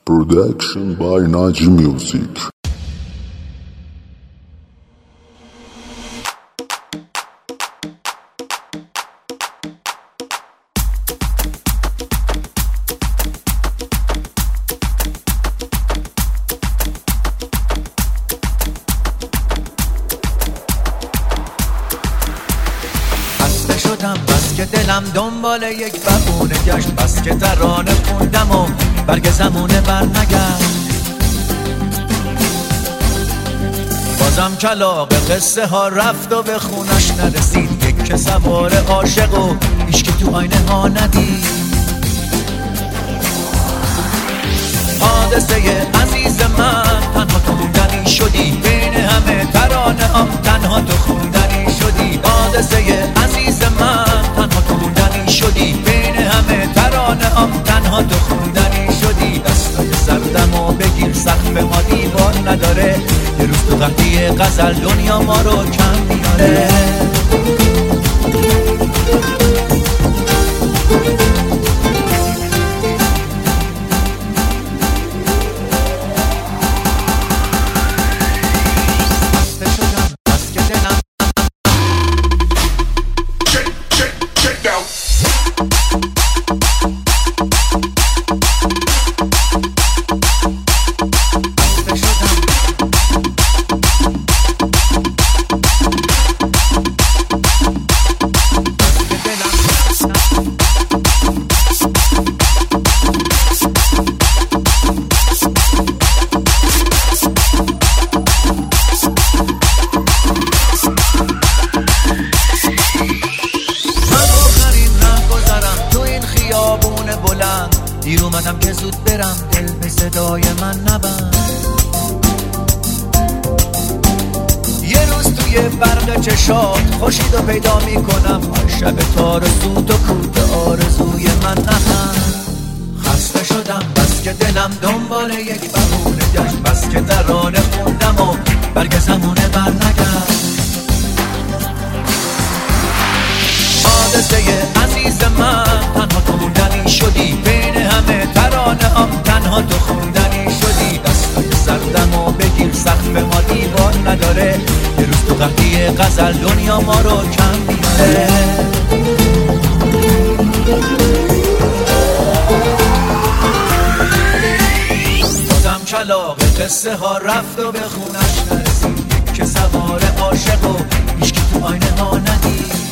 Production by Naji Music. بس که دلم دنبال یک بهونه گشت، بس که ترانه خوندم و برگ زمونه برنگشت. بازم کلاغ قصه ها رفت و به خونش نرسید، یک که سوار عاشق و هیچکی تو آینه ها ندید. حادثه عزیز من تنها تو خوندنی شدی، بین همه ترانه ها تنها تو خوندنی شدی. حادثه عزیز من تنها تو خوندنی شدی، بین همه ترانه ها تنها تو خوندنی شدی. دستای سردمو بگیر، سقف ما دیوار نداره، یه روز تو قحطی غزل دنیا ما رو کم میاره. دیر اومدم که زود برم، دل به صدای من نبند. یه روز توی برق چشات خورشید رو پیدا میکنم، شب تار سوت و کود آرزوی من نخند. خسته شدم بس که دلم دنبال یک بهونه گشت، بس که ترانه خوندم و برگ زمونه برنگشت. حادثه عزیز من تنها تو خوندنی شدی، بین همه ترانه ها تنها تو خوندنی شدی. دستای سردمو بگیر، سقف ما دیوار نداره، یه روز تو قحطی غزل دنیا ما رو کم میاره. بازم کلاغ قصه ها رفت و به خونش نرسید، یک که سوار عاشق و هیچکی تو آینه ها ندید.